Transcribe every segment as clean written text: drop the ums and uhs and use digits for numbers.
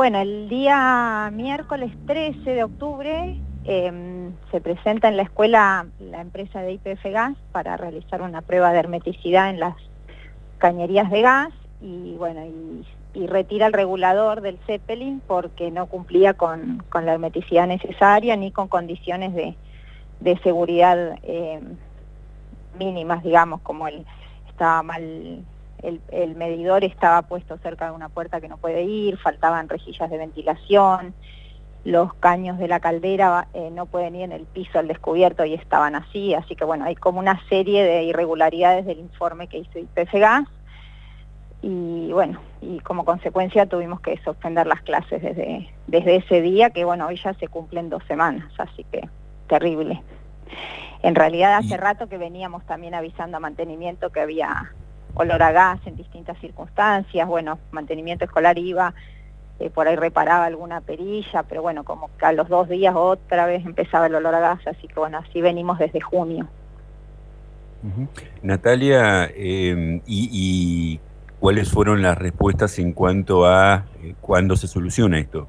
Bueno, el día miércoles 13 de octubre se presenta en la escuela la empresa de YPF Gas para realizar una prueba de hermeticidad en las cañerías de gas y bueno, y retira el regulador del Zeppelin porque no cumplía con la hermeticidad necesaria ni con condiciones de seguridad mínimas, digamos, como estaba mal. El medidor estaba puesto cerca de una puerta que no puede ir, faltaban rejillas de ventilación, los caños de la caldera no pueden ir en el piso al descubierto y estaban así que bueno, hay como una serie de irregularidades del informe que hizo YPF Gas y bueno, y como consecuencia tuvimos que suspender las clases desde ese día, que bueno, hoy ya se cumplen 2 semanas, así que terrible. En realidad hace rato que veníamos también avisando a mantenimiento que había olor a gas en distintas circunstancias, bueno, mantenimiento escolar iba, por ahí reparaba alguna perilla, pero bueno, como que a los 2 días otra vez empezaba el olor a gas, así que bueno, así venimos desde junio. Natalia, y ¿cuáles fueron las respuestas en cuanto a cuándo se soluciona esto?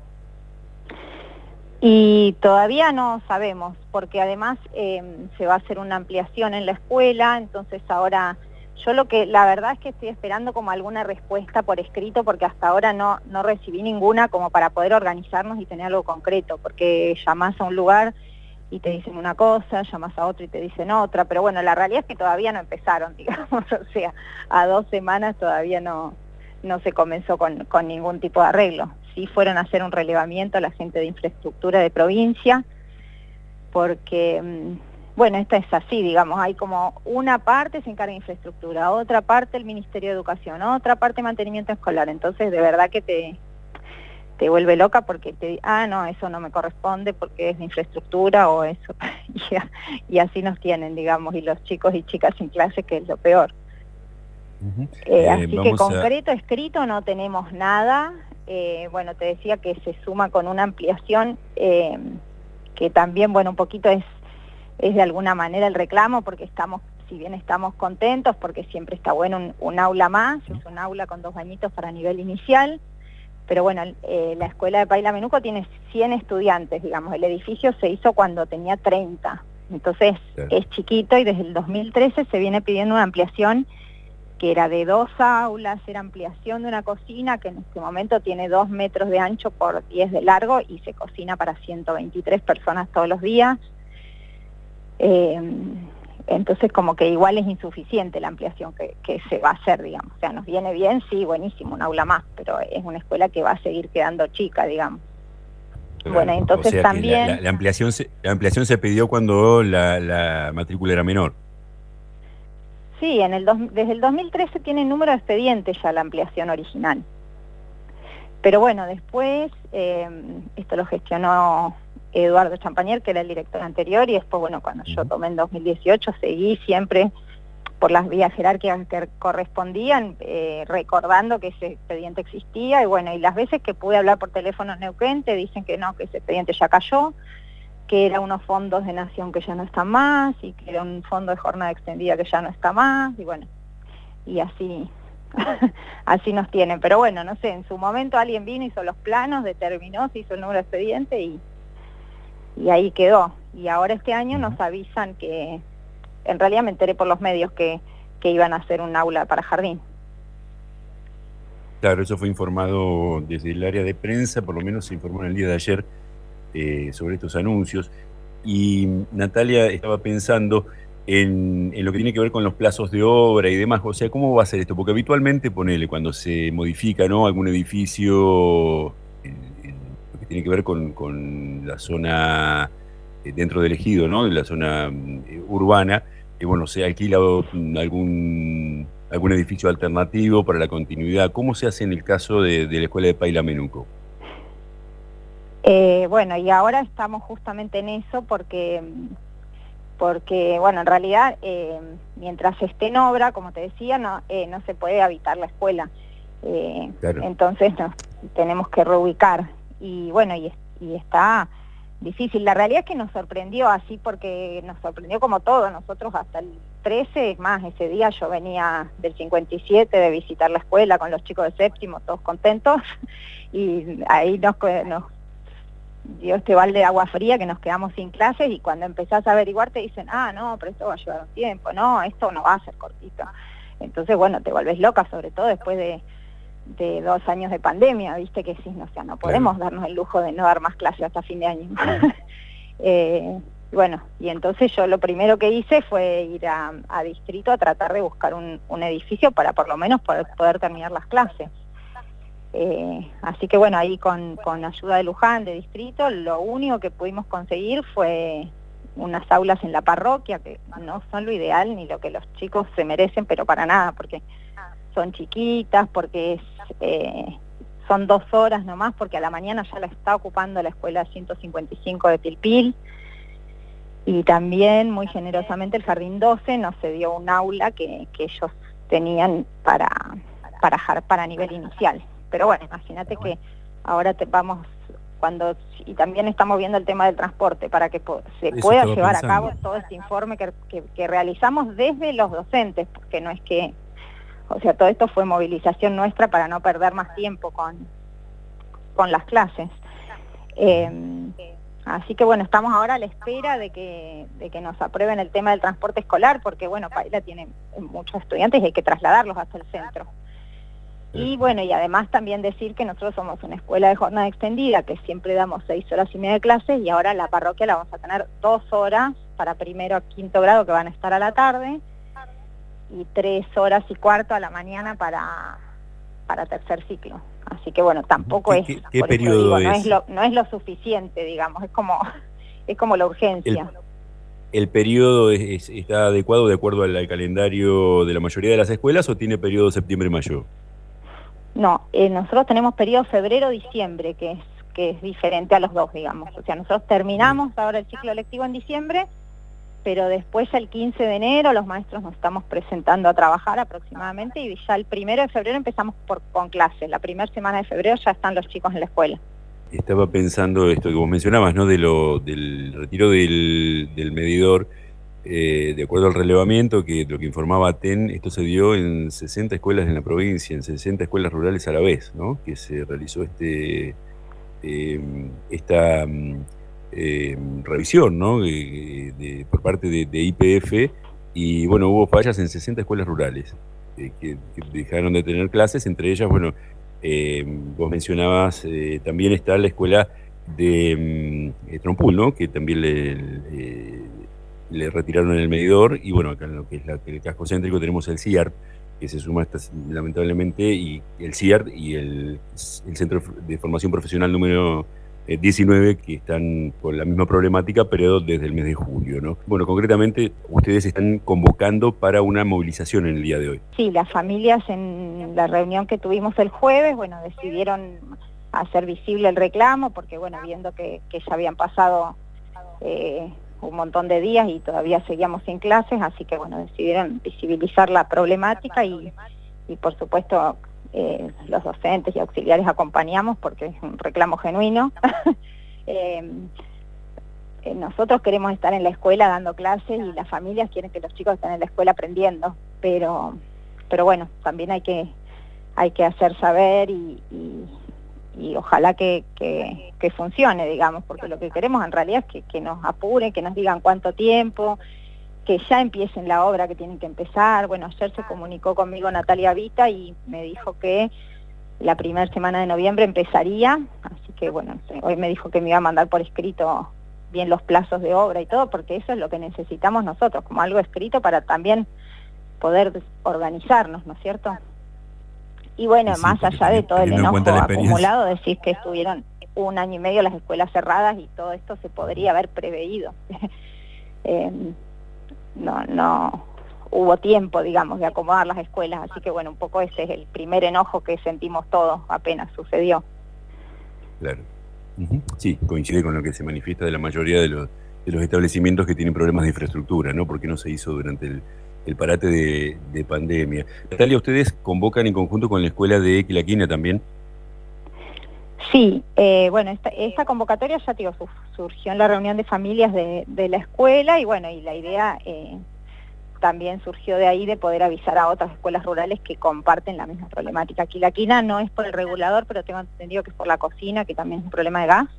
Y todavía no sabemos, porque además se va a hacer una ampliación en la escuela, entonces ahora yo la verdad es que estoy esperando como alguna respuesta por escrito, porque hasta ahora no recibí ninguna como para poder organizarnos y tener algo concreto, porque llamás a un lugar y te dicen una cosa, llamás a otro y te dicen otra, pero bueno, la realidad es que todavía no empezaron, digamos, o sea, a 2 semanas todavía no se comenzó con ningún tipo de arreglo. Sí fueron a hacer un relevamiento a la gente de infraestructura de provincia, porque bueno, esta es así, digamos, hay como una parte se encarga de infraestructura, otra parte el Ministerio de Educación, otra parte mantenimiento escolar, entonces de verdad que te vuelve loca porque no, eso no me corresponde porque es de infraestructura o eso, y así nos tienen, digamos, y los chicos y chicas sin clase, que es lo peor. Así que concreto, escrito, no tenemos nada. Bueno, te decía que se suma con una ampliación que también, bueno, un poquito es de alguna manera el reclamo, porque si bien estamos contentos, porque siempre está bueno un aula más, es un aula con 2 bañitos para nivel inicial, pero bueno, la escuela de Paila Menuco tiene 100 estudiantes, digamos, el edificio se hizo cuando tenía 30, entonces es chiquito y desde el 2013 se viene pidiendo una ampliación que era de 2 aulas, era ampliación de una cocina que en este momento tiene 2 metros de ancho por 10 de largo y se cocina para 123 personas todos los días. Entonces como que igual es insuficiente la ampliación que se va a hacer, digamos. O sea, nos viene bien, sí, buenísimo, un aula más, pero es una escuela que va a seguir quedando chica, digamos. Claro. Bueno, entonces o sea también... La ampliación se pidió cuando la matrícula era menor. Sí, desde el 2013 tiene número de expediente ya la ampliación original. Pero bueno, después esto lo gestionó Eduardo Champañer, que era el director anterior, y después, bueno, cuando yo tomé en 2018, seguí siempre por las vías jerárquicas que correspondían, recordando que ese expediente existía, y bueno, y las veces que pude hablar por teléfono en Neuquén, te dicen que no, que ese expediente ya cayó, que era unos fondos de nación que ya no están más, y que era un fondo de jornada extendida que ya no está más, y bueno, y así... así nos tienen, pero bueno, no sé, en su momento alguien vino, hizo los planos, determinó, se hizo el número de expediente y ahí quedó. Y ahora este año nos avisan que, en realidad me enteré por los medios que iban a hacer un aula para jardín. Claro, eso fue informado desde el área de prensa, por lo menos se informó en el día de ayer sobre estos anuncios. Y Natalia estaba pensando en lo que tiene que ver con los plazos de obra y demás, o sea, ¿cómo va a ser esto? Porque habitualmente, ponele, cuando se modifica, ¿no?, algún edificio en lo que tiene que ver con la zona dentro del ejido, ¿no?, de la zona urbana, bueno, se alquila algún edificio alternativo para la continuidad. ¿Cómo se hace en el caso de la escuela de Paila Menuco? Bueno, y ahora estamos justamente en eso porque bueno, en realidad, mientras esté en obra, como te decía, no se puede habitar la escuela. Claro. Entonces tenemos que reubicar. Y bueno, y está difícil. La realidad es que nos sorprendió así, porque nos sorprendió como todo. Nosotros hasta 13, es más, ese día yo venía del 57 de visitar la escuela con los chicos de séptimo, todos contentos, y ahí nos dio este balde de agua fría que nos quedamos sin clases, y cuando empezás a averiguar te dicen, no, pero esto va a llevar un tiempo, no, esto no va a ser cortito. Entonces, bueno, te volvés loca, sobre todo después de 2 años de pandemia, viste que sí, no podemos darnos el lujo de no dar más clases hasta fin de año. Bueno, y entonces yo lo primero que hice fue ir a Distrito a tratar de buscar un edificio para por lo menos poder terminar las clases. Así que bueno, ahí con ayuda de Luján, de Distrito, lo único que pudimos conseguir fue unas aulas en la parroquia, que no son lo ideal ni lo que los chicos se merecen, pero para nada, porque son chiquitas, porque son 2 horas nomás, porque a la mañana ya la está ocupando la escuela 155 de Pilpil, y también muy generosamente el Jardín 12 nos cedió un aula que ellos tenían para nivel inicial. Pero bueno, imagínate que ahora y también estamos viendo el tema del transporte para que se pueda llevar a cabo todo este informe que realizamos desde los docentes, porque no es que, o sea, todo esto fue movilización nuestra para no perder más tiempo con las clases. Así que bueno, estamos ahora a la espera de que nos aprueben el tema del transporte escolar, porque bueno, Paila tiene muchos estudiantes y hay que trasladarlos hasta el centro. Y bueno, y además también decir que nosotros somos una escuela de jornada extendida, que siempre damos 6 horas y media de clases, y ahora la parroquia la vamos a tener 2 horas para primero a quinto grado, que van a estar a la tarde, y 3 horas y cuarto a la mañana para tercer ciclo. Así que bueno, tampoco ¿Qué periodo es? No es lo suficiente, digamos, es como la urgencia. ¿El periodo está adecuado de acuerdo al calendario de la mayoría de las escuelas o tiene periodo septiembre-mayo? No, nosotros tenemos periodo febrero-diciembre, que es diferente a los dos, digamos. O sea, nosotros terminamos ahora el ciclo lectivo en diciembre, pero después ya el 15 de enero los maestros nos estamos presentando a trabajar aproximadamente, y ya el 1 de febrero empezamos con clases. La primera semana de febrero ya están los chicos en la escuela. Estaba pensando esto que vos mencionabas, ¿no? Del retiro del medidor, de acuerdo al relevamiento, que lo que informaba TEN, esto se dio en 60 escuelas en la provincia, en 60 escuelas rurales a la vez, ¿no? Que se realizó esta revisión, ¿no? Por parte de YPF, y bueno, hubo fallas en 60 escuelas rurales que dejaron de tener clases, entre ellas, bueno, vos mencionabas, también está la escuela de Trompul, ¿no? Que también le retiraron el medidor, y bueno, acá en lo que es el casco céntrico tenemos el CIART, que se suma lamentablemente, y el CIART y el Centro de Formación Profesional número 19, que están con la misma problemática, pero desde el mes de julio, ¿no? Bueno, concretamente, ustedes están convocando para una movilización en el día de hoy. Sí, las familias en la reunión que tuvimos el jueves, bueno, decidieron hacer visible el reclamo, porque bueno, viendo que ya habían pasado un montón de días y todavía seguíamos sin clases, así que bueno, decidieron visibilizar la problemática, y por supuesto los docentes y auxiliares acompañamos porque es un reclamo genuino. Nosotros queremos estar en la escuela dando clases, y las familias quieren que los chicos estén en la escuela aprendiendo, pero bueno, también hay que hacer saber y ojalá que funcione, digamos, porque lo que queremos en realidad es que nos apuren, que nos digan cuánto tiempo, que ya empiecen la obra que tienen que empezar. Bueno, ayer se comunicó conmigo Natalia Vita y me dijo que la primera semana de noviembre empezaría, así que bueno, hoy me dijo que me iba a mandar por escrito bien los plazos de obra y todo, porque eso es lo que necesitamos nosotros, como algo escrito para también poder organizarnos, ¿no es cierto? Y bueno, sí, más allá de todo el enojo acumulado, decir que estuvieron 1 año y medio las escuelas cerradas y todo esto se podría haber preveído. No hubo tiempo, digamos, de acomodar las escuelas, así que bueno, un poco ese es el primer enojo que sentimos todos apenas sucedió. Claro. Sí, coincide con lo que se manifiesta de la mayoría de los establecimientos que tienen problemas de infraestructura, ¿no? Porque no se hizo durante el parate de pandemia. Natalia, ¿ustedes convocan en conjunto con la escuela de Quilaquina también? Sí, bueno, esta convocatoria ya surgió en la reunión de familias de la escuela, y bueno, y la idea, también surgió de ahí de poder avisar a otras escuelas rurales que comparten la misma problemática. Quilaquina no es por el regulador, pero tengo entendido que es por la cocina, que también es un problema de gas.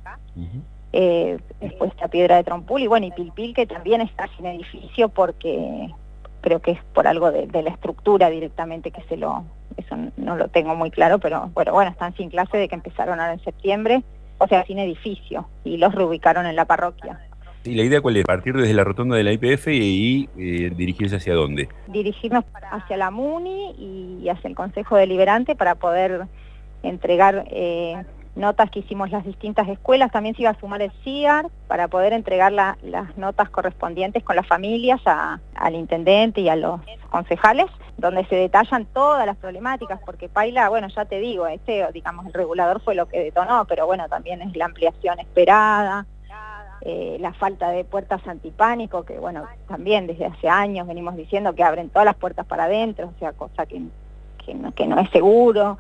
Después está Piedra de Trompul y bueno, y Pilpil, que también está sin edificio porque creo que es por algo de la estructura directamente que eso no lo tengo muy claro, pero bueno, están sin clase de que empezaron ahora en septiembre, o sea, sin edificio, y los reubicaron en la parroquia. ¿Y la idea cuál es? ¿Partir desde la rotonda de la YPF y dirigirse hacia dónde? Dirigirnos hacia la MUNI y hacia el Consejo Deliberante para poder entregar notas que hicimos las distintas escuelas. También se iba a sumar el CIAR para poder entregar las notas correspondientes con las familias al intendente y a los concejales, donde se detallan todas las problemáticas, porque Paila, bueno, ya te digo, digamos, el regulador fue lo que detonó, pero bueno, también es la ampliación esperada, la falta de puertas antipánico, que bueno, también desde hace años venimos diciendo que abren todas las puertas para adentro, o sea, cosa que no es seguro.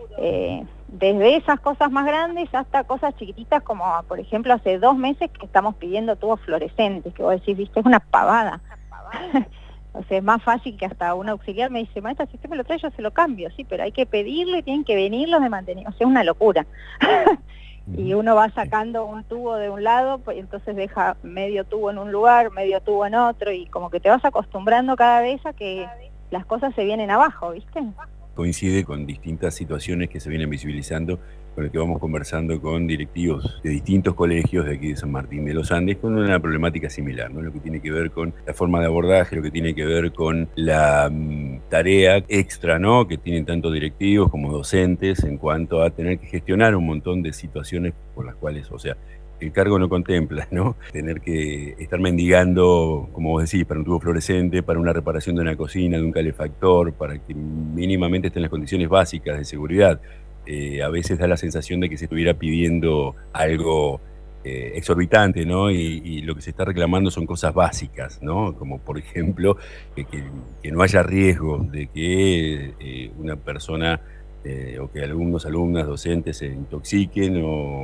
Desde esas cosas más grandes hasta cosas chiquititas como, por ejemplo, hace 2 meses que estamos pidiendo tubos fluorescentes, que vos decís, viste, es una pavada. O sea, es más fácil que hasta un auxiliar me dice, maestra, si usted me lo trae yo se lo cambio, sí, pero hay que pedirlo y tienen que venir los de mantenimiento, o sea, es una locura. Y uno va sacando un tubo de un lado, pues entonces deja medio tubo en un lugar, medio tubo en otro, y como que te vas acostumbrando cada vez a que las cosas se vienen abajo, ¿viste? Coincide con distintas situaciones que se vienen visibilizando, con el que vamos conversando con directivos de distintos colegios de aquí de San Martín de los Andes, con una problemática similar, ¿no? Lo que tiene que ver con la forma de abordaje, lo que tiene que ver con la tarea extra, ¿no?, que tienen tanto directivos como docentes en cuanto a tener que gestionar un montón de situaciones por las cuales, o sea, el cargo no contempla, ¿no? Tener que estar mendigando, como vos decís, para un tubo fluorescente, para una reparación de una cocina, de un calefactor, para que mínimamente estén las condiciones básicas de seguridad. A veces da la sensación de que se estuviera pidiendo algo exorbitante, ¿no? Y lo que se está reclamando son cosas básicas, ¿no? Como por ejemplo, que no haya riesgo de que una persona o que alumnos, alumnas, docentes se intoxiquen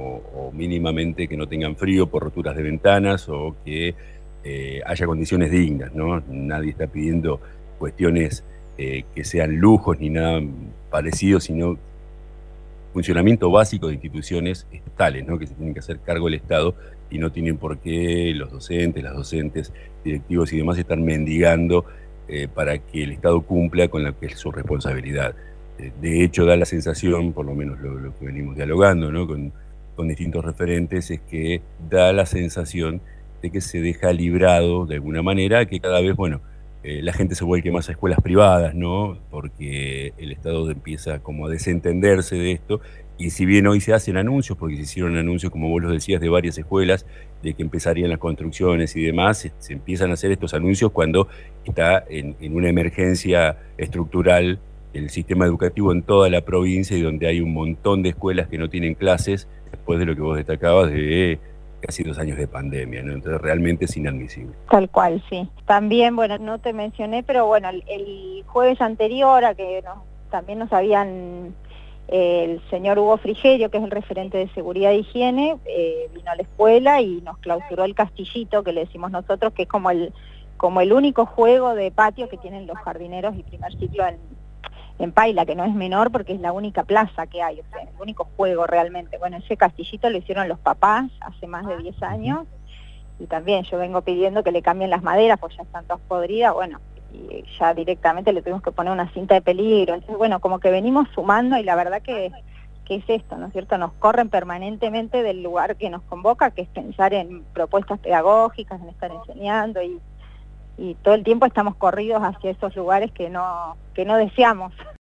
o mínimamente que no tengan frío por roturas de ventanas o que haya condiciones dignas, ¿no? Nadie está pidiendo cuestiones que sean lujos ni nada parecido, sino funcionamiento básico de instituciones estatales, ¿no?, que se tienen que hacer cargo del Estado y no tienen por qué los docentes, las docentes, directivos y demás estar mendigando para que el Estado cumpla con la que es su responsabilidad. De hecho, da la sensación, por lo menos lo que venimos dialogando, ¿no?, con distintos referentes, es que da la sensación de que se deja librado de alguna manera, que cada vez, bueno, la gente se vuelque más a escuelas privadas, ¿no?, porque el Estado empieza como a desentenderse de esto, y si bien hoy se hacen anuncios, porque se hicieron anuncios, como vos lo decías, de varias escuelas, de que empezarían las construcciones y demás, se empiezan a hacer estos anuncios cuando está en una emergencia estructural el sistema educativo en toda la provincia y donde hay un montón de escuelas que no tienen clases, después de lo que vos destacabas de casi 2 años de pandemia, ¿no? Entonces realmente es inadmisible. Tal cual, sí. También, bueno, no te mencioné, pero bueno, el jueves anterior a que también nos habían, el señor Hugo Frigerio, que es el referente de seguridad e higiene, vino a la escuela y nos clausuró el castillito, que le decimos nosotros, que es como el único juego de patio que tienen los jardineros y primer ciclo en Paila, que no es menor porque es la única plaza que hay, o sea, el único juego realmente. Bueno, ese castillito lo hicieron los papás hace más de 10 años, y también yo vengo pidiendo que le cambien las maderas, pues ya están todas podridas, bueno, y ya directamente le tuvimos que poner una cinta de peligro. Entonces, bueno, como que venimos sumando, y la verdad que es esto, ¿no es cierto? Nos corren permanentemente del lugar que nos convoca, que es pensar en propuestas pedagógicas, en estar enseñando, y todo el tiempo estamos corridos hacia esos lugares que no deseamos.